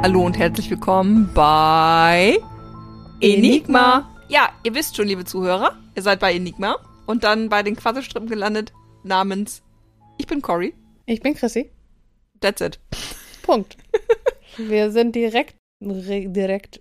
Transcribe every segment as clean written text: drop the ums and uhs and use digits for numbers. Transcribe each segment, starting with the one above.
Hallo und herzlich willkommen bei Enigma. Ja, ihr wisst schon, liebe Zuhörer, ihr seid bei Enigma und dann bei den Quasselstrippen gelandet namens Ich bin Cory. Ich bin Chrissy. That's it. Punkt. Wir sind direkt. Wir sind direkt.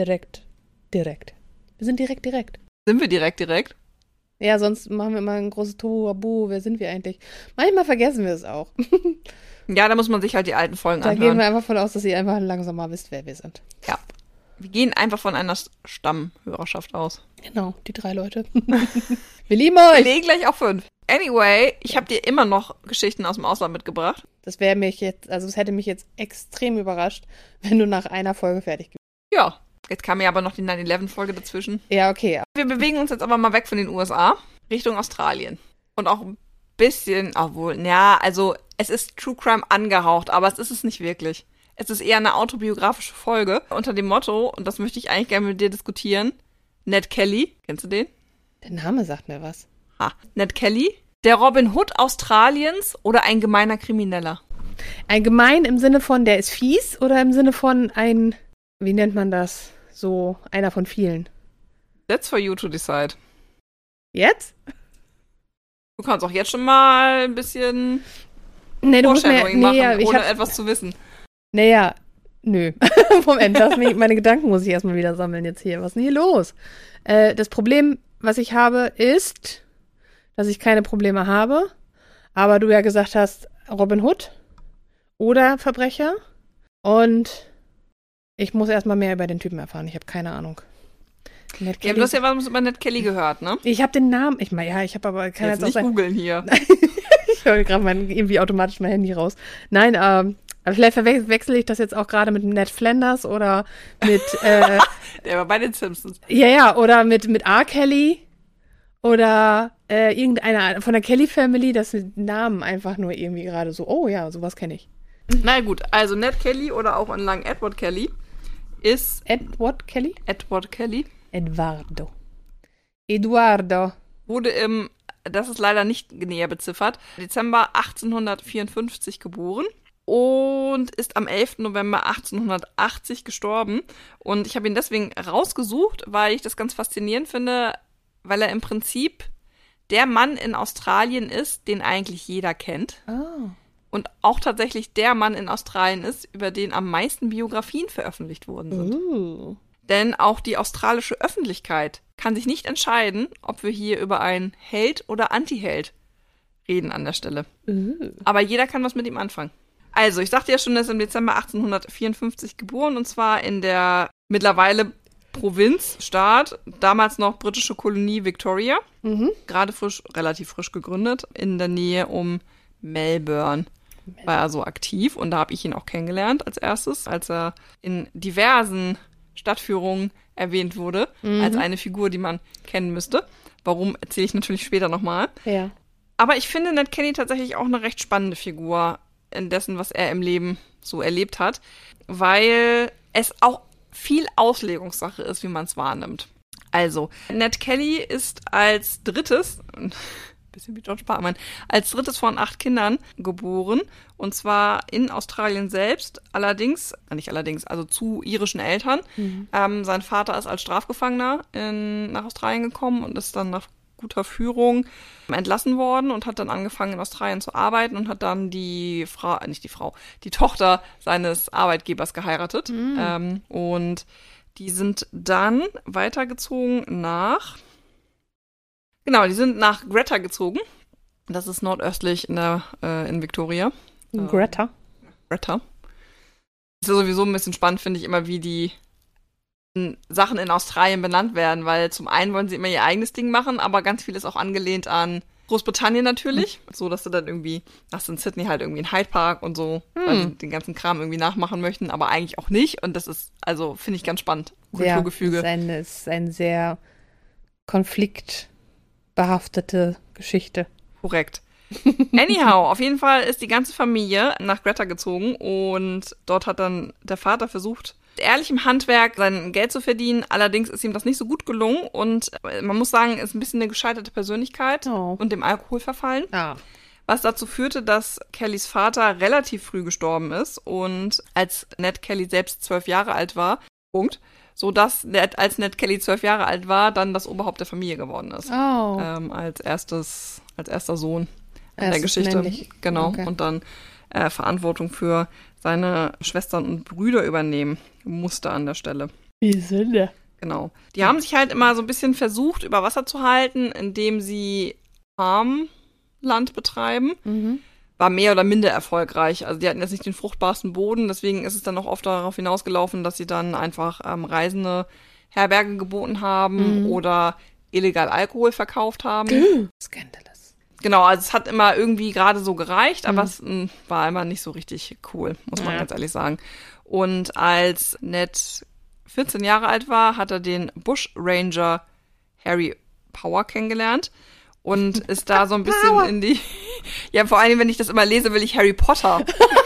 Sind wir direkt? Ja, sonst machen wir immer ein großes Tohuwabohu. Wer sind wir eigentlich? Manchmal vergessen wir es auch. Ja, da muss man sich halt die alten Folgen Da anhören. gehen wir einfach von aus, dass ihr einfach langsam mal wisst, wer wir sind. Ja. Wir gehen einfach von einer Stammhörerschaft aus. Genau, die 3 Leute. Wir lieben Wir euch! legen gleich auf 5. Anyway, ich habe dir immer noch Geschichten aus dem Ausland mitgebracht. Es hätte mich jetzt extrem überrascht, wenn du nach einer Folge fertig gewesen Ja, jetzt kam ja aber noch die 9/11-Folge dazwischen. wärst. Ja, okay. Wir bewegen uns jetzt aber mal weg von den USA, Richtung Australien. Und auch ein bisschen, also es ist True Crime angehaucht, aber es ist es nicht wirklich. Es ist eher eine autobiografische Folge unter dem Motto, und das möchte ich eigentlich gerne mit dir diskutieren, Ned Kelly, kennst du den? Der Name sagt mir was. Ned Kelly, der Robin Hood Australiens oder ein gemeiner Krimineller? Ein Gemein im Sinne von, der ist fies oder im Sinne von wie nennt man das? So, einer von vielen. That's for you to decide. Jetzt? Du kannst auch jetzt schon mal ein bisschen Nee, du musst mir, Foreshadowing machen, ja, ohne etwas zu wissen. Naja, nö. Moment, meine Gedanken muss ich erstmal wieder sammeln jetzt hier. Was ist denn hier los? Das Problem, was ich habe, ist, dass ich keine Probleme habe. Aber du ja gesagt hast, Robin Hood oder Verbrecher. Und ich muss erstmal mehr über den Typen erfahren. Ich habe keine Ahnung. Ja, du hast ja was über Ned Kelly gehört, ne? Ich habe den Namen. Ich habe aber keine Jetzt nicht googeln hier. Ich höre gerade irgendwie automatisch mein Handy raus. Nein, aber vielleicht verwechsel ich das jetzt auch gerade mit Ned Flanders oder mit Der war bei den Simpsons. Ja, oder mit R. Kelly oder irgendeiner von der Kelly Family, das mit Namen einfach nur irgendwie gerade so, oh ja, sowas kenne ich. Na gut, also Ned Kelly oder auch in lang Edward Kelly ist Edward Kelly? Edward Kelly. Eduardo. Wurde das ist leider nicht näher beziffert, Dezember 1854 geboren und ist am 11. November 1880 gestorben. Und ich habe ihn deswegen rausgesucht, weil ich das ganz faszinierend finde, weil er im Prinzip der Mann in Australien ist, den eigentlich jeder kennt. Oh. Und auch tatsächlich der Mann in Australien ist, über den am meisten Biografien veröffentlicht worden sind. Denn auch die australische Öffentlichkeit kann sich nicht entscheiden, ob wir hier über einen Held oder Anti-Held reden an der Stelle. Aber jeder kann was mit ihm anfangen. Also, ich sagte ja schon, er ist im Dezember 1854 geboren, und zwar in der mittlerweile Provinzstaat, damals noch britische Kolonie Victoria. Gerade relativ frisch gegründet, in der Nähe um Melbourne. War er so aktiv, und da habe ich ihn auch kennengelernt als erstes, als er in diversen Stadtführungen erwähnt wurde, als eine Figur, die man kennen müsste. Warum, erzähle ich natürlich später nochmal. Ja. Aber ich finde Ned Kelly tatsächlich auch eine recht spannende Figur in dessen, was er im Leben so erlebt hat, weil es auch viel Auslegungssache ist, wie man es wahrnimmt. Also, Ned Kelly ist als drittes, bisschen wie George Parkman, als drittes von 8 Kindern geboren, und zwar in Australien selbst, also zu irischen Eltern. Sein Vater ist als Strafgefangener nach Australien gekommen und ist dann nach guter Führung entlassen worden und hat dann angefangen, in Australien zu arbeiten und hat dann die Tochter seines Arbeitgebers geheiratet. Und die sind dann weitergezogen die sind nach Greta gezogen. Das ist nordöstlich in Victoria. Greta. Greta. Das ist sowieso ein bisschen spannend, finde ich immer, wie die Sachen in Australien benannt werden, weil zum einen wollen sie immer ihr eigenes Ding machen, aber ganz viel ist auch angelehnt an Großbritannien natürlich. So, dass du dann irgendwie, hast in Sydney halt irgendwie einen Hyde Park und so, weil sie den ganzen Kram irgendwie nachmachen möchten, aber eigentlich auch nicht. Und das ist, also, finde ich ganz spannend. Kulturgefüge. Ja, das ist eine sehr konfliktbehaftete Geschichte. Korrekt. Anyhow, auf jeden Fall ist die ganze Familie nach Greta gezogen, und dort hat dann der Vater versucht, mit ehrlichem Handwerk sein Geld zu verdienen. Allerdings ist ihm das nicht so gut gelungen, und man muss sagen, ist ein bisschen eine gescheiterte Persönlichkeit und dem Alkohol verfallen. was dazu führte, dass Kellys Vater relativ früh gestorben ist und als Ned Kelly selbst 12 Jahre alt war, sodass als Ned Kelly 12 Jahre alt war, dann das Oberhaupt der Familie geworden ist. Oh. Als erster Sohn in der Geschichte. Männlich. Genau. Okay. Und dann Verantwortung für seine Schwestern und Brüder übernehmen musste an der Stelle. Wie Sünde. Genau. Die haben sich halt immer so ein bisschen versucht, über Wasser zu halten, indem sie Farmland betreiben. Mhm. War mehr oder minder erfolgreich. Also die hatten jetzt nicht den fruchtbarsten Boden, deswegen ist es dann auch oft darauf hinausgelaufen, dass sie dann einfach Reisende Herberge geboten haben oder illegal Alkohol verkauft haben. Scandalous. Genau, also es hat immer irgendwie gerade so gereicht, aber es war immer nicht so richtig cool, muss man ganz ehrlich sagen. Und als Ned 14 Jahre alt war, hat er den Bushranger Harry Power kennengelernt und ist da so ein bisschen in die... Ja, vor allem, wenn ich das immer lese, will ich Harry Potter.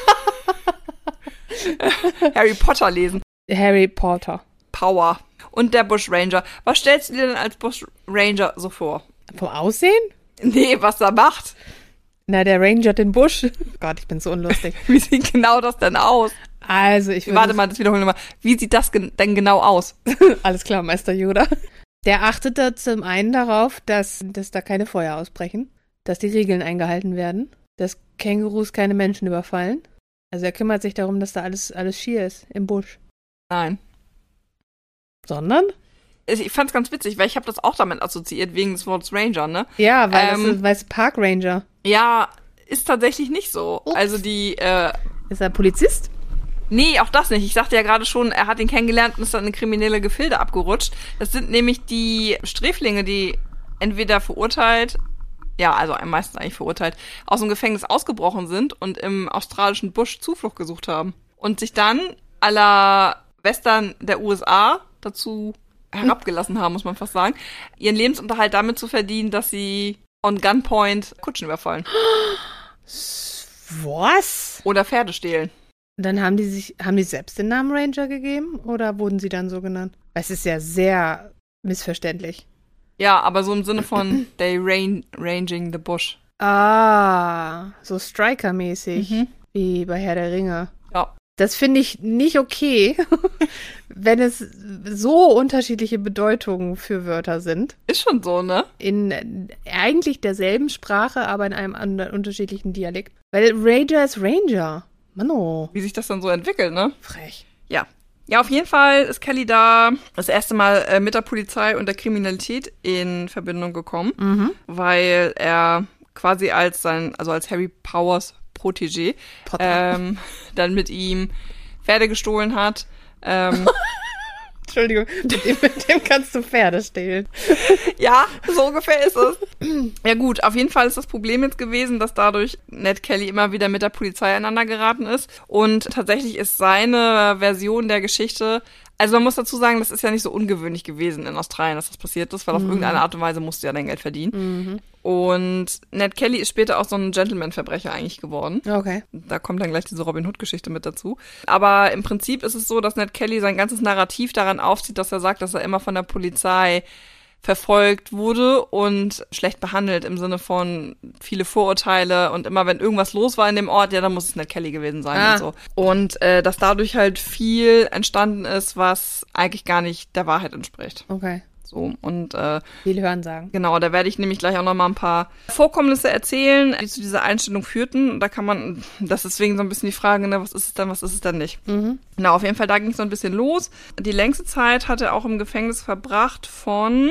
Harry Potter lesen. Harry Potter. Power. Und der Bushranger. Was stellst du dir denn als Bushranger so vor? Vom Aussehen? Nee, was er macht. Na, der Ranger den Busch. Gott, ich bin so unlustig. Wie sieht genau das denn aus? Also, ich würde... Warte mal, das wiederholen wir mal. Wie sieht das denn genau aus? Alles klar, Meister Yoda. Der achtet da zum einen darauf, dass da keine Feuer ausbrechen, dass die Regeln eingehalten werden, dass Kängurus keine Menschen überfallen. Also er kümmert sich darum, dass da alles schier ist im Busch. Nein. Sondern? Ich fand's ganz witzig, weil ich habe das auch damit assoziiert, wegen des Wortes Ranger, ne? Ja, weil es Park Ranger. Ja, ist tatsächlich nicht so. Ups. Also Ist er Polizist? Nee, auch das nicht. Ich sagte ja gerade schon, er hat ihn kennengelernt und ist dann in kriminelle Gefilde abgerutscht. Das sind nämlich die Sträflinge, die entweder verurteilt, meistens eigentlich verurteilt, aus dem Gefängnis ausgebrochen sind und im australischen Busch Zuflucht gesucht haben. Und sich dann à la Western der USA dazu herabgelassen haben, muss man fast sagen, ihren Lebensunterhalt damit zu verdienen, dass sie on Gunpoint Kutschen überfallen. Was? Oder Pferde stehlen. Dann haben die selbst den Namen Ranger gegeben oder wurden sie dann so genannt? Es ist ja sehr missverständlich. Ja, aber so im Sinne von they ranging the bush. Ah, so Striker-mäßig, wie bei Herr der Ringe. Ja. Das finde ich nicht okay, wenn es so unterschiedliche Bedeutungen für Wörter sind. Ist schon so, ne? In eigentlich derselben Sprache, aber in einem anderen unterschiedlichen Dialekt. Weil Ranger ist Ranger. Mano. Wie sich das dann so entwickelt, ne? Frech. Ja. Ja, auf jeden Fall ist Kelly da das erste Mal mit der Polizei und der Kriminalität in Verbindung gekommen, weil er quasi als Harry Powers Protégé dann mit ihm Pferde gestohlen hat. Entschuldigung, mit dem kannst du Pferde stehlen. Ja, so ungefähr ist es. Ja gut, auf jeden Fall ist das Problem jetzt gewesen, dass dadurch Ned Kelly immer wieder mit der Polizei aneinander geraten ist. Und tatsächlich ist seine Version der Geschichte, also man muss dazu sagen, das ist ja nicht so ungewöhnlich gewesen in Australien, dass das passiert ist, weil auf irgendeine Art und Weise musst du ja dein Geld verdienen. Und Ned Kelly ist später auch so ein Gentleman-Verbrecher eigentlich geworden. Okay. Da kommt dann gleich diese Robin Hood-Geschichte mit dazu. Aber im Prinzip ist es so, dass Ned Kelly sein ganzes Narrativ daran aufzieht, dass er sagt, dass er immer von der Polizei verfolgt wurde und schlecht behandelt im Sinne von viele Vorurteile und immer wenn irgendwas los war in dem Ort, ja, dann muss es Ned Kelly gewesen sein und so. Und dass dadurch halt viel entstanden ist, was eigentlich gar nicht der Wahrheit entspricht. Okay. So, und viel Hörensagen. Genau, da werde ich nämlich gleich auch noch mal ein paar Vorkommnisse erzählen, die zu dieser Einstellung führten. Und da kann man, das ist deswegen so ein bisschen die Frage, ne, was ist es denn nicht? Genau, auf jeden Fall, da ging es so ein bisschen los. Die längste Zeit hat er auch im Gefängnis verbracht von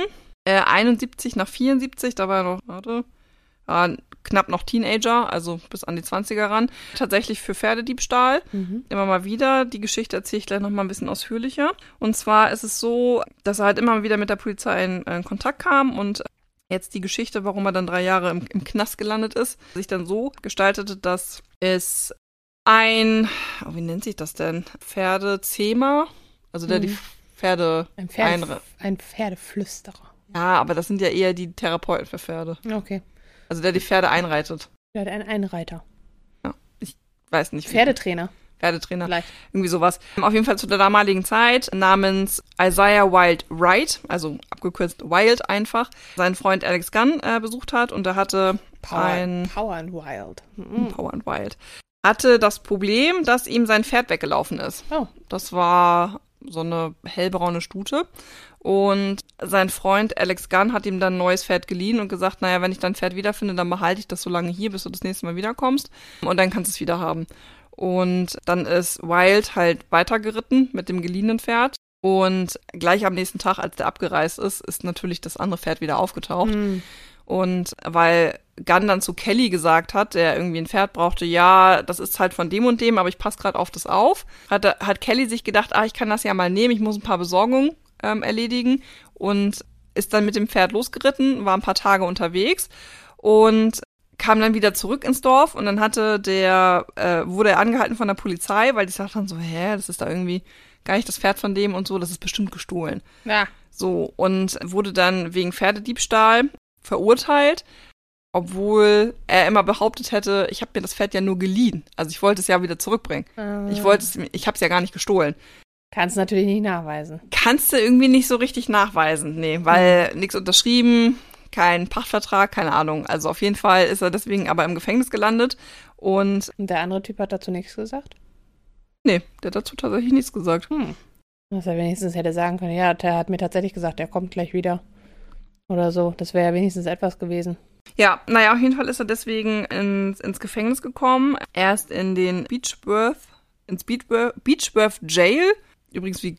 71 nach 74, da war er noch, knapp noch Teenager, also bis an die 20er ran. Tatsächlich für Pferdediebstahl. Immer mal wieder. Die Geschichte erzähle ich gleich noch mal ein bisschen ausführlicher. Und zwar ist es so, dass er halt immer wieder mit der Polizei in Kontakt kam und jetzt die Geschichte, warum er dann 3 Jahre im Knast gelandet ist, sich dann so gestaltete, dass es wie nennt sich das denn? Pferdezähmer, also der die Pferde Ein Pferdeflüsterer. Ja, aber das sind ja eher die Therapeuten für Pferde. Okay. Also der die Pferde einreitet. Ja, ein Einreiter. Ja, ich weiß nicht. Pferdetrainer. Vielleicht. Irgendwie sowas. Auf jeden Fall zu der damaligen Zeit namens Isaiah Wilde Wright, also abgekürzt Wilde einfach, seinen Freund Alex Gunn besucht hat und er hatte Power and Wild. Power and Wild. Hatte das Problem, dass ihm sein Pferd weggelaufen ist. Oh. Das war so eine hellbraune Stute. Und sein Freund Alex Gunn hat ihm dann ein neues Pferd geliehen und gesagt, naja, wenn ich dein Pferd wiederfinde, dann behalte ich das so lange hier, bis du das nächste Mal wiederkommst. Und dann kannst du es wieder haben. Und dann ist Wild halt weitergeritten mit dem geliehenen Pferd. Und gleich am nächsten Tag, als der abgereist ist natürlich das andere Pferd wieder aufgetaucht. Und weil Gunn dann zu Kelly gesagt hat, der irgendwie ein Pferd brauchte, ja, das ist halt von dem und dem, aber ich passe gerade auf das auf, hat Kelly sich gedacht, ich kann das ja mal nehmen, ich muss ein paar Besorgungen erledigen und ist dann mit dem Pferd losgeritten, war ein paar Tage unterwegs und kam dann wieder zurück ins Dorf und dann wurde er angehalten von der Polizei, weil die sagten dann so, das ist da irgendwie gar nicht das Pferd von dem und so, das ist bestimmt gestohlen. Ja. So, und wurde dann wegen Pferdediebstahl verurteilt, obwohl er immer behauptet hätte, ich habe mir das Pferd ja nur geliehen. Also ich wollte es ja wieder zurückbringen. Ich habe es ja gar nicht gestohlen. Kannst natürlich nicht nachweisen. Kannst du irgendwie nicht so richtig nachweisen, nee, weil nichts unterschrieben, kein Pachtvertrag, keine Ahnung. Also auf jeden Fall ist er deswegen aber im Gefängnis gelandet und der andere Typ hat dazu nichts gesagt? Nee, der hat dazu tatsächlich nichts gesagt. Was er wenigstens hätte sagen können, ja, der hat mir tatsächlich gesagt, er kommt gleich wieder. Oder so. Das wäre ja wenigstens etwas gewesen. Ja, naja, auf jeden Fall ist er deswegen ins Gefängnis gekommen. Erst in den Beechworth Jail. Übrigens wie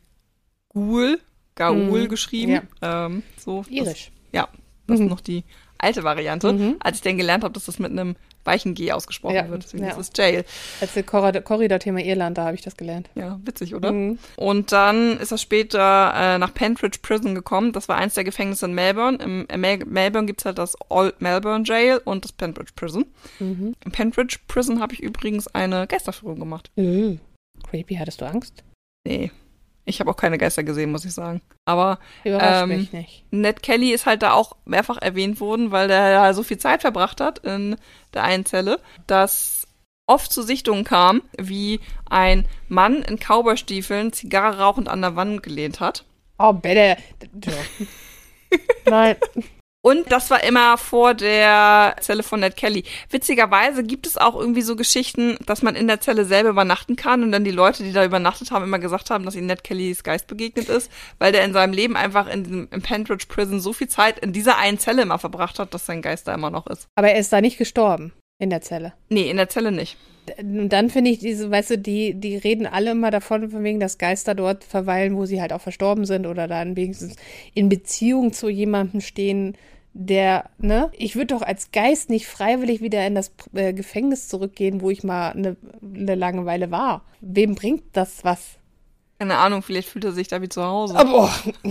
Gaul geschrieben. Ja. Irisch. Das ist noch die alte Variante. Als ich dann gelernt habe, dass das mit einem weichen G ausgesprochen wird. Deswegen ist es Jail. Als Korridor-Thema Irland, da habe ich das gelernt. Ja, witzig, oder? Und dann ist er später nach Pentridge Prison gekommen. Das war eins der Gefängnisse in Melbourne. In Melbourne gibt es halt das Old Melbourne Jail und das Pentridge Prison. In Pentridge Prison habe ich übrigens eine Geisterführung gemacht. Creepy, hattest du Angst? Nee. Ich habe auch keine Geister gesehen, muss ich sagen. Aber überrascht mich nicht. Ned Kelly ist halt da auch mehrfach erwähnt worden, weil der ja so viel Zeit verbracht hat in der einen Zelle, dass oft zu Sichtungen kam, wie ein Mann in Cowboystiefeln Zigarre rauchend an der Wand gelehnt hat. Oh, bitte. Nein. Und das war immer vor der Zelle von Ned Kelly. Witzigerweise gibt es auch irgendwie so Geschichten, dass man in der Zelle selber übernachten kann und dann die Leute, die da übernachtet haben, immer gesagt haben, dass ihnen Ned Kellys Geist begegnet ist, weil der in seinem Leben einfach im Pentridge Prison so viel Zeit in dieser einen Zelle immer verbracht hat, dass sein Geist da immer noch ist. Aber er ist da nicht gestorben in der Zelle? Nee, in der Zelle nicht. Dann finde ich diese, weißt du, die reden alle immer davon, von wegen, dass Geister dort verweilen, wo sie halt auch verstorben sind oder dann wenigstens in Beziehung zu jemandem stehen, der, ich würde doch als Geist nicht freiwillig wieder in das Gefängnis zurückgehen, wo ich mal eine Langeweile war. Wem bringt das was? Keine Ahnung, vielleicht fühlt er sich da wie zu Hause. Aber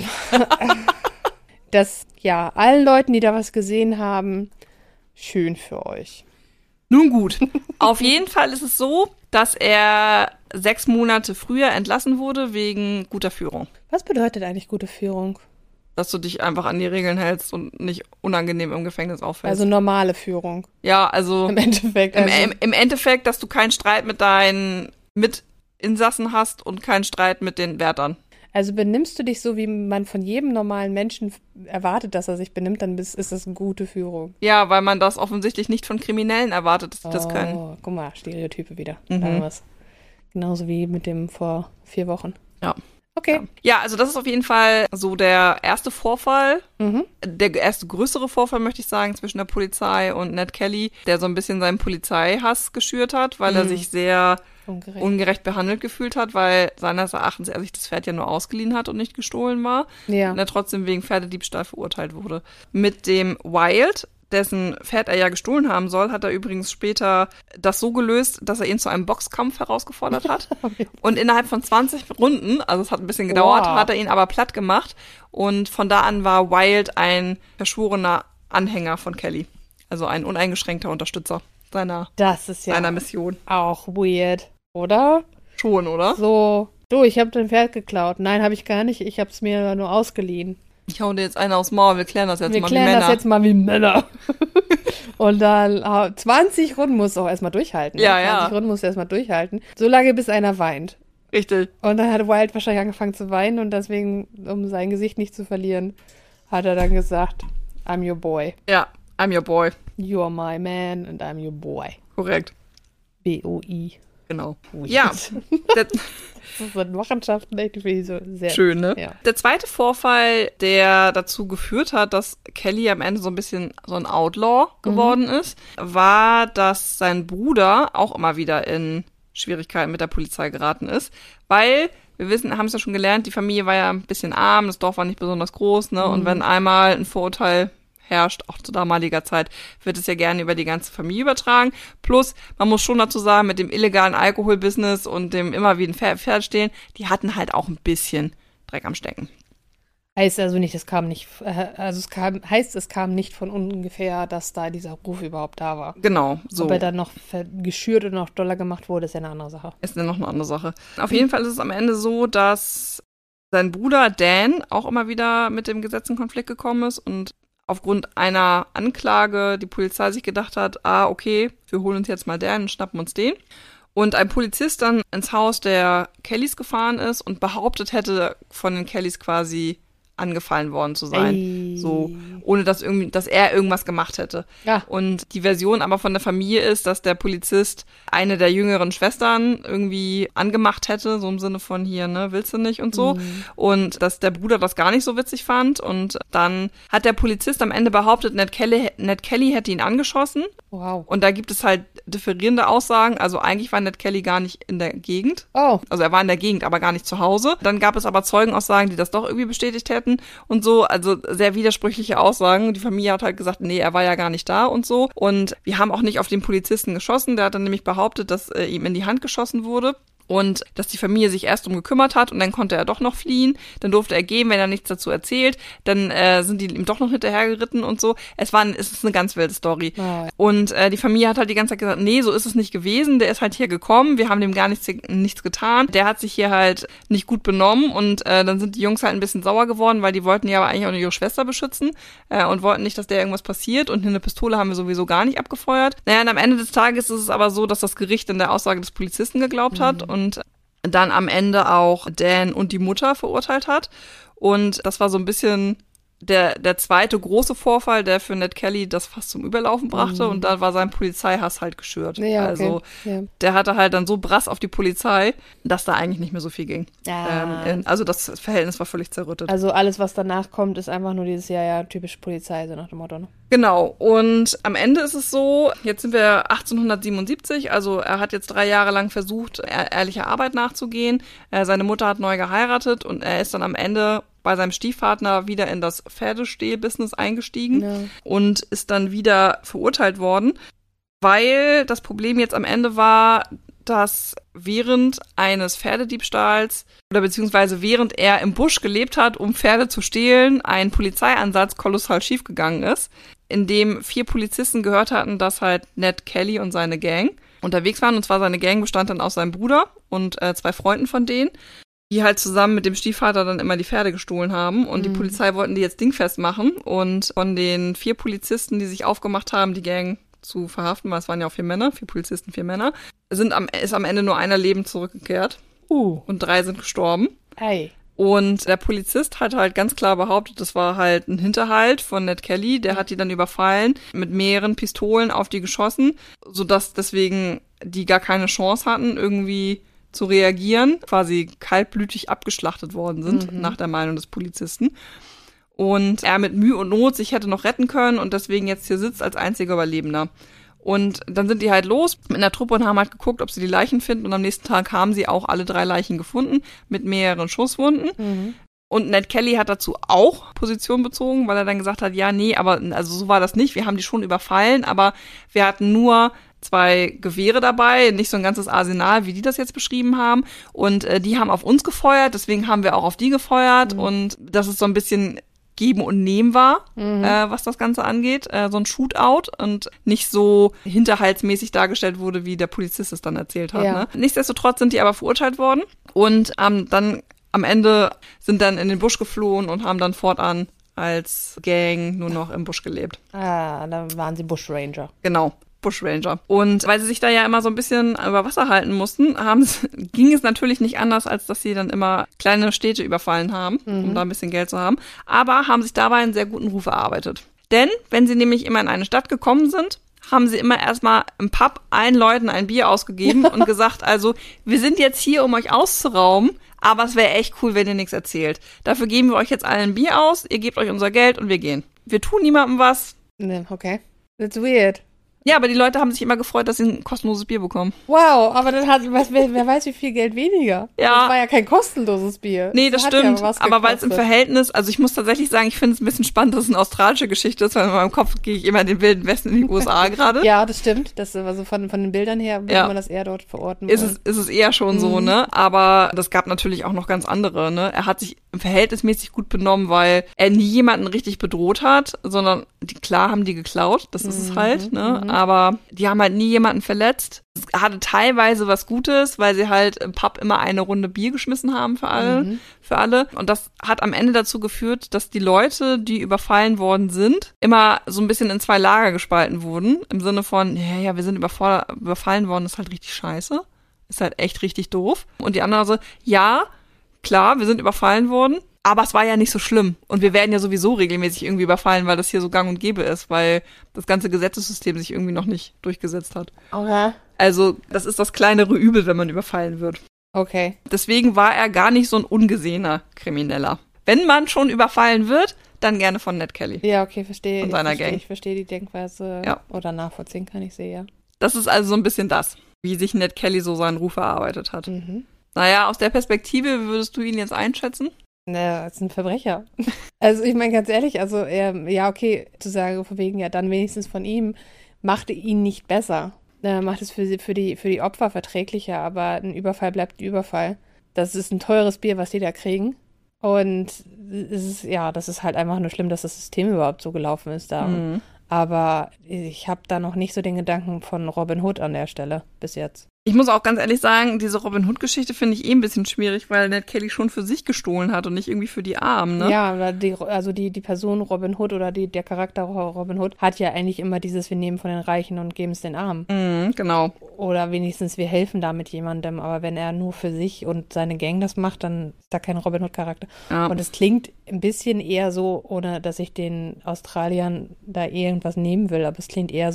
allen Leuten, die da was gesehen haben, schön für euch. Nun gut. Auf jeden Fall ist es so, dass er 6 Monate früher entlassen wurde wegen guter Führung. Was bedeutet eigentlich gute Führung? Dass du dich einfach an die Regeln hältst und nicht unangenehm im Gefängnis auffällst. Also normale Führung. Ja, also im Endeffekt. Im Endeffekt, dass du keinen Streit mit deinen Mitinsassen hast und keinen Streit mit den Wärtern. Also benimmst du dich so, wie man von jedem normalen Menschen erwartet, dass er sich benimmt, dann ist das eine gute Führung. Ja, weil man das offensichtlich nicht von Kriminellen erwartet, dass sie das können. Oh, guck mal, Stereotype wieder. Genauso wie mit dem vor 4 Wochen. Ja. Okay. Ja, also das ist auf jeden Fall so der erste Vorfall, der erste größere Vorfall, möchte ich sagen, zwischen der Polizei und Ned Kelly, der so ein bisschen seinen Polizeihass geschürt hat, weil er sich sehr ungerecht behandelt gefühlt hat, weil seines Erachtens er sich das Pferd ja nur ausgeliehen hat und nicht gestohlen war. Ja. Und er trotzdem wegen Pferdediebstahl verurteilt wurde. Mit dem Wild, dessen Pferd er ja gestohlen haben soll, hat er übrigens später das so gelöst, dass er ihn zu einem Boxkampf herausgefordert hat. Und innerhalb von 20 Runden, also es hat ein bisschen gedauert, hat er ihn aber platt gemacht. Und von da an war Wild ein verschworener Anhänger von Kelly. Also ein uneingeschränkter Unterstützer seiner Mission. Auch weird, oder? Schon, oder? So, du, ich habe dein Pferd geklaut. Nein, habe ich gar nicht. Ich habe es mir nur ausgeliehen. Ich hau dir jetzt einen aufs Maul, wir klären das jetzt mal wie Männer. Wir klären das jetzt mal wie Männer. Und dann 20 Runden musst du auch erstmal durchhalten. Ja, 20 Runden musst du erstmal durchhalten. So lange, bis einer weint. Richtig. Und dann hat Wild wahrscheinlich angefangen zu weinen und deswegen, um sein Gesicht nicht zu verlieren, hat er dann gesagt, I'm your boy. Ja, I'm your boy. You're my man and I'm your boy. Korrekt. B-O-I. Genau. Weird. Ja. Das sind Machenschaften, echt, finde ich so sehr schön, ne? Ja. Der zweite Vorfall, der dazu geführt hat, dass Kelly am Ende so ein bisschen so ein Outlaw geworden ist, war, dass sein Bruder auch immer wieder in Schwierigkeiten mit der Polizei geraten ist, weil wir haben es ja schon gelernt, die Familie war ja ein bisschen arm, das Dorf war nicht besonders groß, ne? Und wenn einmal ein Vorurteil herrscht, auch zu damaliger Zeit, wird es ja gerne über die ganze Familie übertragen. Plus, man muss schon dazu sagen, mit dem illegalen Alkoholbusiness und dem immer wie ein Pferd stehen, die hatten halt auch ein bisschen Dreck am Stecken. Heißt also nicht, es kam nicht von ungefähr, dass da dieser Ruf überhaupt da war. Genau, so. Ob er dann noch geschürt und noch doller gemacht wurde, ist ja eine andere Sache. Ist ja noch eine andere Sache. Auf jeden Fall ist es am Ende so, dass sein Bruder Dan auch immer wieder mit dem Gesetz in Konflikt gekommen ist und aufgrund einer Anklage die Polizei sich gedacht hat, okay, wir holen uns jetzt mal Dan und schnappen uns den. Und ein Polizist dann ins Haus der Kellys gefahren ist und behauptet hätte, von den Kellys quasi angefallen worden zu sein. So, ohne dass er irgendwas gemacht hätte. Ja. Und die Version aber von der Familie ist, dass der Polizist eine der jüngeren Schwestern irgendwie angemacht hätte, so im Sinne von hier, ne, willst du nicht und so. Und dass der Bruder das gar nicht so witzig fand. Und dann hat der Polizist am Ende behauptet, Ned Kelly hätte ihn angeschossen. Wow. Und da gibt es halt differierende Aussagen. Also eigentlich war Ned Kelly gar nicht in der Gegend. Oh. Also er war in der Gegend, aber gar nicht zu Hause. Dann gab es aber Zeugenaussagen, die das doch irgendwie bestätigt hätten und so. Also sehr widersprüchliche Aussagen. Die Familie hat halt gesagt, nee, er war ja gar nicht da und so. Und wir haben auch nicht auf den Polizisten geschossen. Der hat dann nämlich behauptet, dass ihm in die Hand geschossen wurde. Und dass die Familie sich erst drum gekümmert hat und dann konnte er doch noch fliehen. Dann durfte er gehen, wenn er nichts dazu erzählt. Dann sind die ihm doch noch hinterhergeritten und so. Es ist eine ganz wilde Story. Oh, ja. Und die Familie hat halt die ganze Zeit gesagt, nee, so ist es nicht gewesen. Der ist halt hier gekommen. Wir haben dem gar nichts getan. Der hat sich hier halt nicht gut benommen. Und dann sind die Jungs halt ein bisschen sauer geworden, weil die wollten ja aber eigentlich auch nur ihre Schwester beschützen und wollten nicht, dass der irgendwas passiert. Und eine Pistole haben wir sowieso gar nicht abgefeuert. Naja, und am Ende des Tages ist es aber so, dass das Gericht in der Aussage des Polizisten geglaubt hat und dann am Ende auch Dan und die Mutter verurteilt hat. Und das war so ein bisschen der zweite große Vorfall, der für Ned Kelly das fast zum Überlaufen brachte. Und da war sein Polizeihass halt geschürt. Ja, okay. Also der hatte halt dann so Brass auf die Polizei, dass da eigentlich nicht mehr so viel ging. Also das Verhältnis war völlig zerrüttet. Also alles, was danach kommt, ist einfach nur dieses typisch Polizei, so nach dem Motto, ne? Genau. Und am Ende ist es so, jetzt sind wir 1877, also er hat jetzt 3 Jahre lang versucht, ehrlicher Arbeit nachzugehen. Seine Mutter hat neu geheiratet und er ist dann am Ende bei seinem Stiefvater wieder in das Pferdestehbusiness eingestiegen und ist dann wieder verurteilt worden, weil das Problem jetzt am Ende war, dass während eines Pferdediebstahls oder beziehungsweise während er im Busch gelebt hat, um Pferde zu stehlen, ein Polizeieinsatz kolossal schiefgegangen ist, in dem 4 Polizisten gehört hatten, dass halt Ned Kelly und seine Gang unterwegs waren. Und zwar seine Gang bestand dann aus seinem Bruder und 2 Freunden von denen, die halt zusammen mit dem Stiefvater dann immer die Pferde gestohlen haben. Und die Polizei wollten die jetzt dingfest machen. Und von den 4 Polizisten, die sich aufgemacht haben, die Gang zu verhaften, weil es waren ja auch 4 Männer, 4 Polizisten, 4 Männer, ist am Ende nur einer lebend zurückgekehrt. Und 3 sind gestorben. Ei. Und der Polizist hat halt ganz klar behauptet, das war halt ein Hinterhalt von Ned Kelly. Der hat die dann überfallen, mit mehreren Pistolen auf die geschossen, sodass deswegen die gar keine Chance hatten, irgendwie zu reagieren, quasi kaltblütig abgeschlachtet worden sind, nach der Meinung des Polizisten. Und er mit Mühe und Not sich hätte noch retten können und deswegen jetzt hier sitzt als einziger Überlebender. Und dann sind die halt los mit einer Truppe und haben halt geguckt, ob sie die Leichen finden. Und am nächsten Tag haben sie auch alle 3 Leichen gefunden mit mehreren Schusswunden. Und Ned Kelly hat dazu auch Position bezogen, weil er dann gesagt hat, ja, nee, aber also so war das nicht. Wir haben die schon überfallen, aber wir hatten nur 2 Gewehre dabei, nicht so ein ganzes Arsenal, wie die das jetzt beschrieben haben. Und die haben auf uns gefeuert, deswegen haben wir auch auf die gefeuert. Und das ist so ein bisschen Geben und Nehmen war, was das Ganze angeht. So ein Shootout und nicht so hinterhaltsmäßig dargestellt wurde, wie der Polizist es dann erzählt hat. Ne? Nichtsdestotrotz sind die aber verurteilt worden und dann am Ende sind dann in den Busch geflohen und haben dann fortan als Gang nur noch im Busch gelebt. Da waren sie Bushranger. Genau. Bushranger. Und weil sie sich da ja immer so ein bisschen über Wasser halten mussten, ging es natürlich nicht anders, als dass sie dann immer kleine Städte überfallen haben, um da ein bisschen Geld zu haben, aber haben sich dabei einen sehr guten Ruf erarbeitet. Denn wenn sie nämlich immer in eine Stadt gekommen sind, haben sie immer erstmal im Pub allen Leuten ein Bier ausgegeben und gesagt, also wir sind jetzt hier, um euch auszurauben, aber es wäre echt cool, wenn ihr nichts erzählt. Dafür geben wir euch jetzt allen ein Bier aus, ihr gebt euch unser Geld und wir gehen. Wir tun niemandem was. Okay. That's weird. Ja, aber die Leute haben sich immer gefreut, dass sie ein kostenloses Bier bekommen. Wow, aber dann wer weiß, wie viel Geld weniger. Ja. Das war ja kein kostenloses Bier. Nee, das stimmt. Ja aber weil es im Verhältnis, also ich muss tatsächlich sagen, ich finde es ein bisschen spannend, dass es eine australische Geschichte ist, weil in meinem Kopf gehe ich immer in den wilden Westen in die USA gerade. Ja, das stimmt. Das also von den Bildern her würde man das eher dort verorten. Ist es eher schon so, ne? Aber das gab natürlich auch noch ganz andere, ne? Er hat sich verhältnismäßig gut benommen, weil er nie jemanden richtig bedroht hat, sondern klar haben die geklaut, das ist es halt, ne? Aber die haben halt nie jemanden verletzt. Es hatte teilweise was Gutes, weil sie halt im Pub immer eine Runde Bier geschmissen haben für alle. Und das hat am Ende dazu geführt, dass die Leute, die überfallen worden sind, immer so ein bisschen in zwei Lager gespalten wurden. Im Sinne von, ja, wir sind überfallen worden, ist halt richtig scheiße. Ist halt echt richtig doof. Und die anderen so, ja, klar, wir sind überfallen worden, aber es war ja nicht so schlimm. Und wir werden ja sowieso regelmäßig irgendwie überfallen, weil das hier so gang und gäbe ist, weil das ganze Gesetzessystem sich irgendwie noch nicht durchgesetzt hat. Okay. Also, das ist das kleinere Übel, wenn man überfallen wird. Okay. Deswegen war er gar nicht so ein ungesehener Krimineller. Wenn man schon überfallen wird, dann gerne von Ned Kelly. Ja, okay, verstehe. Und seiner Gang. Ich verstehe die Denkweise oder nachvollziehen kann ich sie, ja. Das ist also so ein bisschen das, wie sich Ned Kelly so seinen Ruf erarbeitet hat. Naja, aus der Perspektive, wie würdest du ihn jetzt einschätzen? Naja, ist ein Verbrecher. Also ich meine ganz ehrlich, also ja okay, zu sagen von wegen, ja dann wenigstens von ihm, machte ihn nicht besser. Macht es für die Opfer verträglicher, aber ein Überfall bleibt ein Überfall. Das ist ein teures Bier, was die da kriegen. Und das ist halt einfach nur schlimm, dass das System überhaupt so gelaufen ist da. Aber ich habe da noch nicht so den Gedanken von Robin Hood an der Stelle bis jetzt. Ich muss auch ganz ehrlich sagen, diese Robin Hood-Geschichte finde ich ein bisschen schwierig, weil Ned Kelly schon für sich gestohlen hat und nicht irgendwie für die Armen, ne? Ja, die Person Robin Hood oder der Charakter Robin Hood hat ja eigentlich immer dieses, wir nehmen von den Reichen und geben es den Armen. Genau. Oder wenigstens, wir helfen damit jemandem, aber wenn er nur für sich und seine Gang das macht, dann ist da kein Robin Hood-Charakter. Ja. Und es klingt ein bisschen eher so, ohne dass ich den Australiern da irgendwas nehmen will, aber es klingt eher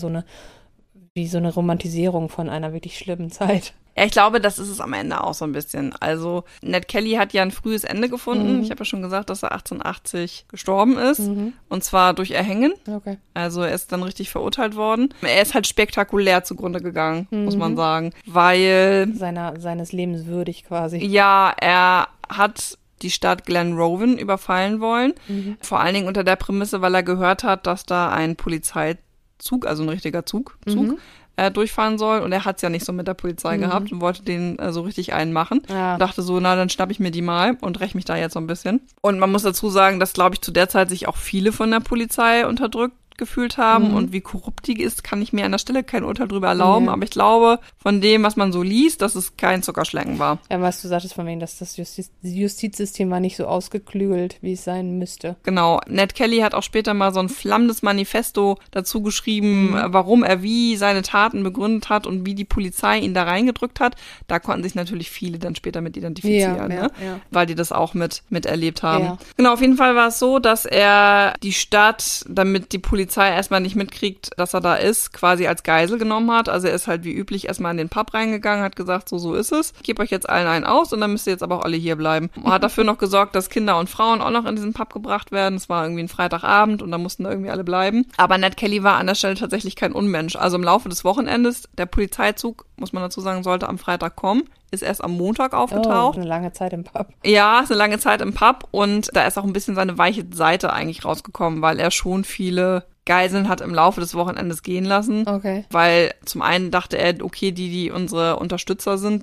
wie so eine Romantisierung von einer wirklich schlimmen Zeit. Ja, ich glaube, das ist es am Ende auch so ein bisschen. Also Ned Kelly hat ja ein frühes Ende gefunden. Ich habe ja schon gesagt, dass er 1880 gestorben ist. Und zwar durch Erhängen. Okay. Also er ist dann richtig verurteilt worden. Er ist halt spektakulär zugrunde gegangen, muss man sagen. Weil seines Lebens würdig quasi. Ja, er hat die Stadt Glenrowan überfallen wollen. Vor allen Dingen unter der Prämisse, weil er gehört hat, dass da ein Polizeizug, also ein richtiger Zug, durchfahren soll. Und er hat es ja nicht so mit der Polizei gehabt und wollte den so richtig einmachen. Ja. Dachte so, na, dann schnapp ich mir die mal und räche mich da jetzt so ein bisschen. Und man muss dazu sagen, dass, glaube ich, zu der Zeit sich auch viele von der Polizei unterdrückt gefühlt haben und wie korrupt die ist, kann ich mir an der Stelle kein Urteil drüber erlauben, aber ich glaube, von dem, was man so liest, dass es kein Zuckerschlecken war. Ja, was du sagtest von wegen, dass das Justizsystem war nicht so ausgeklügelt, wie es sein müsste. Genau. Ned Kelly hat auch später mal so ein flammendes Manifesto dazu geschrieben, warum er wie seine Taten begründet hat und wie die Polizei ihn da reingedrückt hat. Da konnten sich natürlich viele dann später mit identifizieren, ne? Weil die das auch miterlebt haben. Ja. Genau, auf jeden Fall war es so, dass er die Stadt, damit die Polizei erstmal nicht mitkriegt, dass er da ist, quasi als Geisel genommen hat. Also er ist halt wie üblich erstmal in den Pub reingegangen, hat gesagt, so ist es. Ich gebe euch jetzt allen einen aus und dann müsst ihr jetzt aber auch alle hier bleiben. Und hat dafür noch gesorgt, dass Kinder und Frauen auch noch in diesen Pub gebracht werden. Es war irgendwie ein Freitagabend und da mussten da irgendwie alle bleiben. Aber Ned Kelly war an der Stelle tatsächlich kein Unmensch. Also im Laufe des Wochenendes, der Polizeizug, muss man dazu sagen, sollte am Freitag kommen, ist erst am Montag aufgetaucht. Oh, eine lange Zeit im Pub. Ja, ist eine lange Zeit im Pub und da ist auch ein bisschen seine weiche Seite eigentlich rausgekommen, weil er schon viele Geiseln hat im Laufe des Wochenendes gehen lassen. Okay. Weil zum einen dachte er, okay, die unsere Unterstützer sind,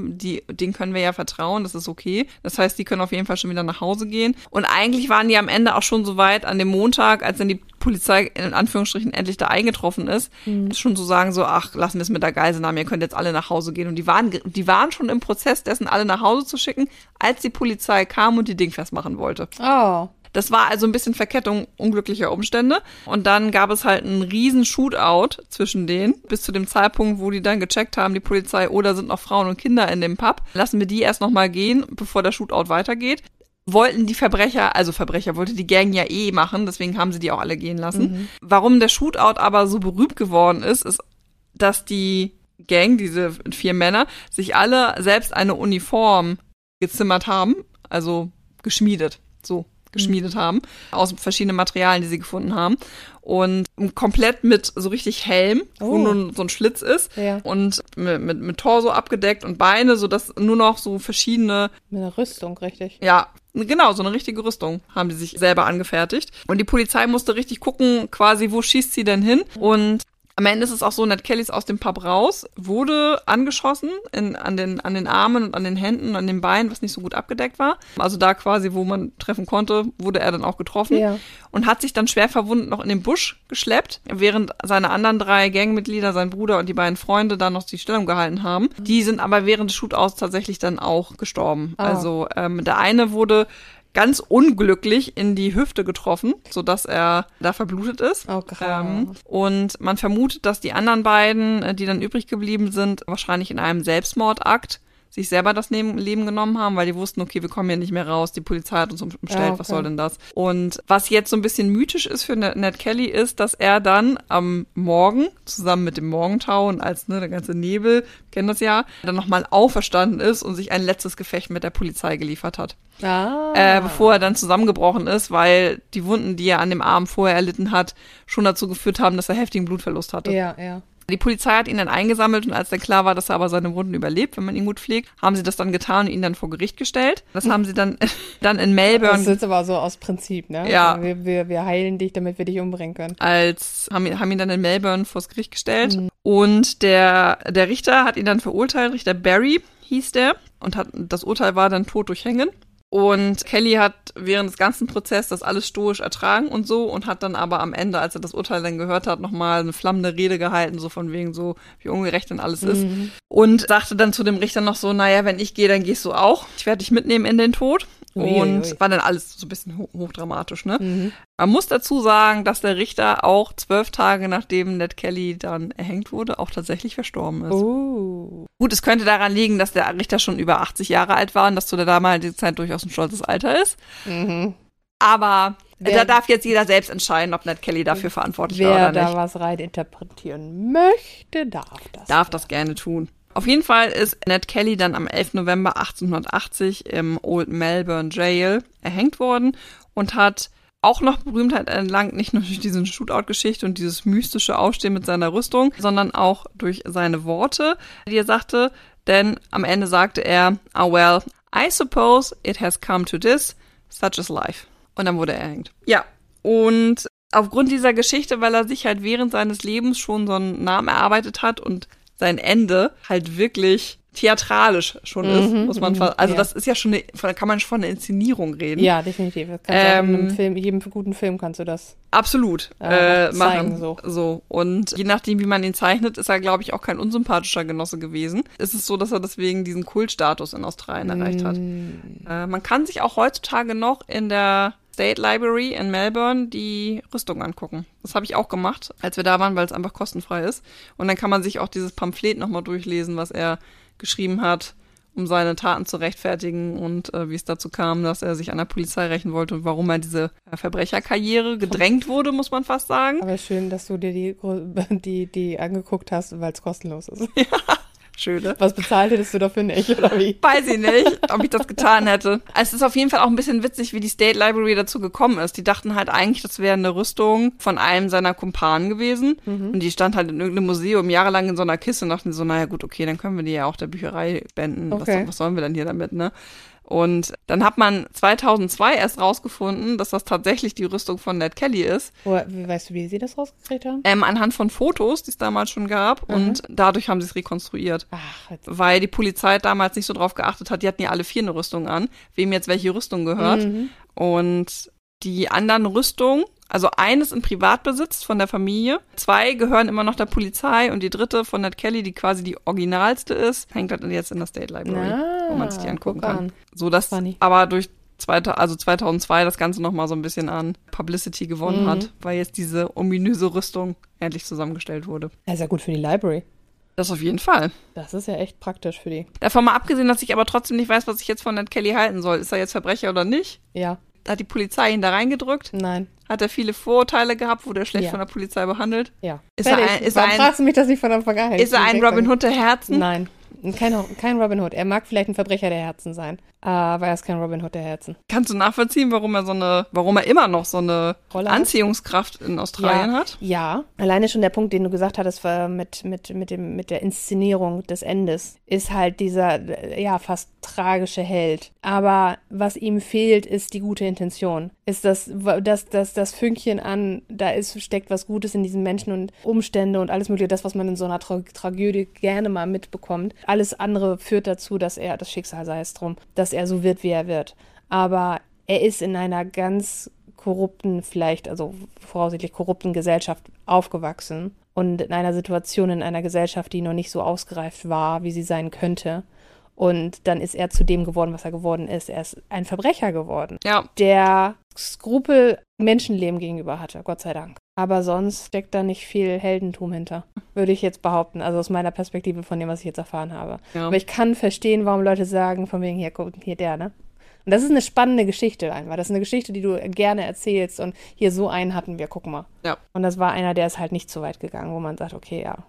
denen können wir ja vertrauen, das ist okay. Das heißt, die können auf jeden Fall schon wieder nach Hause gehen. Und eigentlich waren die am Ende auch schon so weit an dem Montag, als dann die Polizei in Anführungsstrichen endlich da eingetroffen ist, schon zu sagen so, ach, lassen wir es mit der Geiselnahme, ihr könnt jetzt alle nach Hause gehen. Und die waren schon im Prozess dessen, alle nach Hause zu schicken, als die Polizei kam und die Ding festmachen wollte. Oh. Das war also ein bisschen Verkettung unglücklicher Umstände. Und dann gab es halt einen riesen Shootout zwischen denen, bis zu dem Zeitpunkt, wo die dann gecheckt haben, die Polizei, da sind noch Frauen und Kinder in dem Pub. Lassen wir die erst noch mal gehen, bevor der Shootout weitergeht. wollten die Verbrecher wollte die Gang ja machen, deswegen haben sie die auch alle gehen lassen. Warum der Shootout aber so berühmt geworden ist, dass die Gang, diese 4 Männer, sich alle selbst eine Uniform gezimmert haben, also geschmiedet haben, aus verschiedenen Materialien, die sie gefunden haben. Und komplett mit so richtig Helm, wo nur so ein Schlitz ist. Ja. Und mit Torso abgedeckt und Beine, sodass nur noch so verschiedene... Mit einer Rüstung, richtig. Ja, genau, so eine richtige Rüstung haben die sich selber angefertigt. Und die Polizei musste richtig gucken, quasi, wo schießt sie denn hin? Und am Ende ist es auch so, Ned Kelly ist aus dem Pub raus, wurde angeschossen an den Armen und an den Händen und an den Beinen, was nicht so gut abgedeckt war. Also da quasi, wo man treffen konnte, wurde er dann auch getroffen. Ja. Und hat sich dann schwer verwundet noch in den Busch geschleppt, während seine anderen 3 Gangmitglieder, sein Bruder und die beiden Freunde da noch die Stellung gehalten haben. Die sind aber während des Shootouts tatsächlich dann auch gestorben. Oh. Also der eine wurde ganz unglücklich in die Hüfte getroffen, sodass er da verblutet ist. Oh, und man vermutet, dass die anderen beiden, die dann übrig geblieben sind, wahrscheinlich in einem Selbstmordakt sich selber das Leben genommen haben, weil die wussten, okay, wir kommen hier nicht mehr raus, die Polizei hat uns umstellt, was soll denn das? Und was jetzt so ein bisschen mythisch ist für Ned Kelly ist, dass er dann am Morgen, zusammen mit dem Morgentau und als der ganze Nebel, kennen das ja, dann nochmal auferstanden ist und sich ein letztes Gefecht mit der Polizei geliefert hat. Bevor er dann zusammengebrochen ist, weil die Wunden, die er an dem Abend vorher erlitten hat, schon dazu geführt haben, dass er heftigen Blutverlust hatte. Ja. Die Polizei hat ihn dann eingesammelt und als dann klar war, dass er aber seine Wunden überlebt, wenn man ihn gut pflegt, haben sie das dann getan und ihn dann vor Gericht gestellt. Das haben sie dann in Melbourne. Das ist jetzt aber so aus Prinzip, ne? Ja. Wir heilen dich, damit wir dich umbringen können. Haben ihn dann in Melbourne vors Gericht gestellt. Und der Richter hat ihn dann verurteilt, Richter Barry hieß der, und das Urteil war dann Tod durch Hängen. Und Kelly hat während des ganzen Prozesses das alles stoisch ertragen und so und hat dann aber am Ende, als er das Urteil dann gehört hat, nochmal eine flammende Rede gehalten, so von wegen so, wie ungerecht denn alles ist. Und sagte dann zu dem Richter noch so, naja, wenn ich gehe, dann gehst du auch. Ich werde dich mitnehmen in den Tod. Und war dann alles so ein bisschen hochdramatisch, ne? Man muss dazu sagen, dass der Richter auch 12 Tage nachdem Ned Kelly dann erhängt wurde, auch tatsächlich verstorben ist. Gut, es könnte daran liegen, dass der Richter schon über 80 Jahre alt war und das zu der damaligen Zeit durchaus ein stolzes Alter ist. Aber da darf jetzt jeder selbst entscheiden, ob Ned Kelly dafür verantwortlich war oder nicht. Wer da was rein interpretieren möchte, darf das gerne tun. Auf jeden Fall ist Ned Kelly dann am 11. November 1880 im Old Melbourne Jail erhängt worden und hat auch noch Berühmtheit erlangt, nicht nur durch diese Shootout-Geschichte und dieses mystische Aufstehen mit seiner Rüstung, sondern auch durch seine Worte, die er sagte. Denn am Ende sagte er, well, I suppose it has come to this, such is life. Und dann wurde er erhängt. Ja, und aufgrund dieser Geschichte, weil er sich halt während seines Lebens schon so einen Namen erarbeitet hat und sein Ende halt wirklich theatralisch schon ist, muss man das ist ja schon kann man schon von einer Inszenierung reden. Ja, definitiv. Das kannst du auch in einem Film, jedem guten Film kannst du das absolut machen. So. Und je nachdem, wie man ihn zeichnet, ist er, glaube ich, auch kein unsympathischer Genosse gewesen. Es ist so, dass er deswegen diesen Kultstatus in Australien erreicht hat. Man kann sich auch heutzutage noch in der State Library in Melbourne die Rüstung angucken. Das habe ich auch gemacht, als wir da waren, weil es einfach kostenfrei ist. Und dann kann man sich auch dieses Pamphlet nochmal durchlesen, was er geschrieben hat, um seine Taten zu rechtfertigen und wie es dazu kam, dass er sich an der Polizei rächen wollte und warum er diese Verbrecherkarriere gedrängt wurde, muss man fast sagen. Aber schön, dass du dir die angeguckt hast, weil es kostenlos ist. Ja. Schöne. Was bezahlt hättest du dafür nicht, oder wie? Weiß ich nicht, ob ich das getan hätte. Es ist auf jeden Fall auch ein bisschen witzig, wie die State Library dazu gekommen ist. Die dachten halt eigentlich, das wäre eine Rüstung von einem seiner Kumpanen gewesen. Und die stand halt in irgendeinem Museum jahrelang in so einer Kiste und dachten so, naja gut, okay, dann können wir die ja auch der Bücherei spenden. Okay. Was sollen wir denn hier damit, ne? Und dann hat man 2002 erst rausgefunden, dass das tatsächlich die Rüstung von Ned Kelly ist. Weißt du, wie sie das rausgekriegt haben? Anhand von Fotos, die es damals schon gab. Und dadurch haben sie es rekonstruiert. Weil die Polizei damals nicht so drauf geachtet hat, die hatten ja alle 4 eine Rüstung an, wem jetzt welche Rüstung gehört. Und die anderen Rüstungen, also eines in Privatbesitz von der Familie, 2 gehören immer noch der Polizei und die 3. von Ned Kelly, die quasi die originalste ist, hängt halt jetzt in der State Library, wo man sich die angucken kann. So dass aber durch 2002 das Ganze nochmal so ein bisschen an Publicity gewonnen hat, weil jetzt diese ominöse Rüstung endlich zusammengestellt wurde. Das ist ja gut für die Library. Das auf jeden Fall. Das ist ja echt praktisch für die. Davon mal abgesehen, dass ich aber trotzdem nicht weiß, was ich jetzt von Ned Kelly halten soll. Ist er jetzt Verbrecher oder nicht? Ja. Hat die Polizei ihn da reingedrückt? Nein. Hat er viele Vorurteile gehabt? Wurde er schlecht von der Polizei behandelt? Ja. Warum fragst du mich das nicht von der Vergangenheit? Ist er ein Robin Hood der Herzen? Nein. Kein Robin Hood. Er mag vielleicht ein Verbrecher der Herzen sein, aber er ist kein Robin Hood der Herzen. Kannst du nachvollziehen, warum er immer noch so eine Rolle Anziehungskraft in Australien hat? Ja. Alleine schon der Punkt, den du gesagt hattest, mit der Inszenierung des Endes, ist halt dieser, fast tragische Held. Aber was ihm fehlt, ist die gute Intention. Ist das Fünkchen an, steckt was Gutes in diesen Menschen und Umstände und alles mögliche, das, was man in so einer Tragödie gerne mal mitbekommt. Alles andere führt dazu, dass das Schicksal sei es drum, dass er so wird, wie er wird. Aber er ist in einer ganz korrupten, voraussichtlich korrupten Gesellschaft aufgewachsen und in einer Situation, in einer Gesellschaft, die noch nicht so ausgereift war, wie sie sein könnte. Und dann ist er zu dem geworden, was er geworden ist. Er ist ein Verbrecher geworden, der Skrupel Menschenleben gegenüber hatte, Gott sei Dank. Aber sonst steckt da nicht viel Heldentum hinter, würde ich jetzt behaupten. Also aus meiner Perspektive von dem, was ich jetzt erfahren habe. Ja. Aber ich kann verstehen, warum Leute sagen, von wegen, hier der, ne? Und das ist eine spannende Geschichte einfach. Das ist eine Geschichte, die du gerne erzählst. Und hier so einen hatten wir, guck mal. Ja. Und das war einer, der ist halt nicht so weit gegangen, wo man sagt, okay, ja,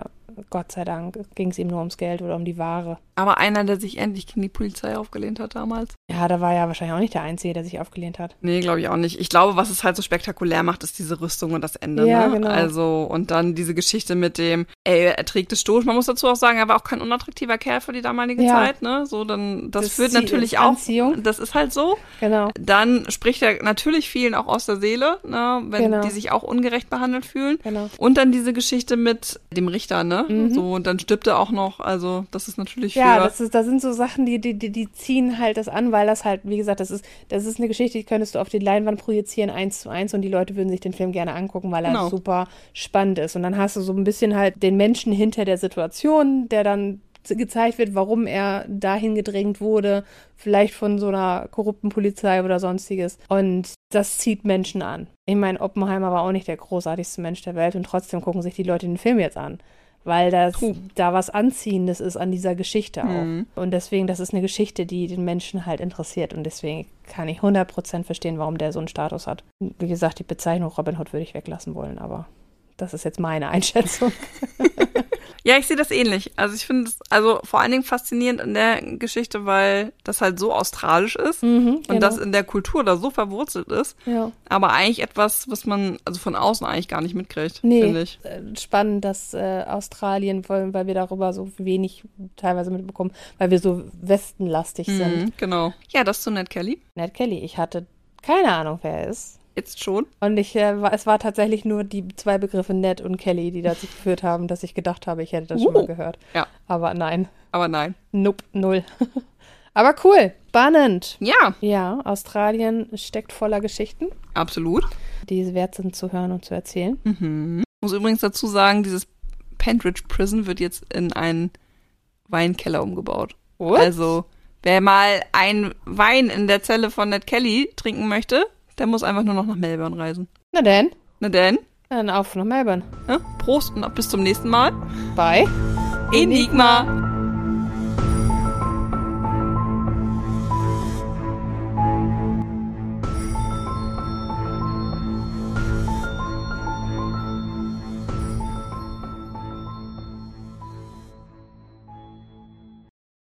Gott sei Dank, ging es ihm nur ums Geld oder um die Ware. Aber einer, der sich endlich gegen die Polizei aufgelehnt hat damals. Ja, da war ja wahrscheinlich auch nicht der Einzige, der sich aufgelehnt hat. Nee, glaube ich auch nicht. Ich glaube, was es halt so spektakulär macht, ist diese Rüstung und das Ende. Ja, ne? genau. Also, und dann diese Geschichte mit dem, er trägt es durch. Man muss dazu auch sagen, er war auch kein unattraktiver Kerl für die damalige Zeit, ne? So, dann, das führt natürlich auch. Anziehung. Das ist halt so. Genau. Dann spricht er natürlich vielen auch aus der Seele, ne? Wenn die sich auch ungerecht behandelt fühlen. Genau. Und dann diese Geschichte mit dem Richter, ne? So, und dann stirbt er auch noch. Also, das ist natürlich das sind so Sachen, die ziehen halt das an, weil das halt, wie gesagt, das ist eine Geschichte, die könntest du auf die Leinwand projizieren, 1:1, und die Leute würden sich den Film gerne angucken, weil er super spannend ist. Und dann hast du so ein bisschen halt den Menschen hinter der Situation, der dann gezeigt wird, warum er dahin gedrängt wurde, vielleicht von so einer korrupten Polizei oder sonstiges. Und das zieht Menschen an. Ich meine, Oppenheimer war auch nicht der großartigste Mensch der Welt und trotzdem gucken sich die Leute den Film jetzt an. Weil da was Anziehendes ist an dieser Geschichte auch. Und deswegen, das ist eine Geschichte, die den Menschen halt interessiert. Und deswegen kann ich 100% verstehen, warum der so einen Status hat. Wie gesagt, die Bezeichnung Robin Hood würde ich weglassen wollen, aber das ist jetzt meine Einschätzung. Ja, ich sehe das ähnlich. Also ich finde es vor allen Dingen faszinierend in der Geschichte, weil das halt so australisch ist und das in der Kultur da so verwurzelt ist. Ja. Aber eigentlich etwas, was man von außen eigentlich gar nicht mitkriegt, finde ich. Spannend, dass Australien, weil wir darüber so wenig teilweise mitbekommen, weil wir so westenlastig sind. Genau. Ja, das zu Ned Kelly. Ned Kelly, ich hatte keine Ahnung, wer er ist. Jetzt schon. Und es war tatsächlich nur die zwei Begriffe Ned und Kelly, die dazu geführt haben, dass ich gedacht habe, ich hätte das schon mal gehört. Ja. Aber nein. Nope, 0. Aber cool, spannend. Ja. Ja, Australien steckt voller Geschichten. Absolut. Die es wert sind zu hören und zu erzählen. Muss übrigens dazu sagen, dieses Pentridge Prison wird jetzt in einen Weinkeller umgebaut. What? Also, wer mal einen Wein in der Zelle von Ned Kelly trinken möchte, der muss einfach nur noch nach Melbourne reisen. Na denn. Dann auf nach Melbourne. Ja, Prost und bis zum nächsten Mal. Bye. Enigma.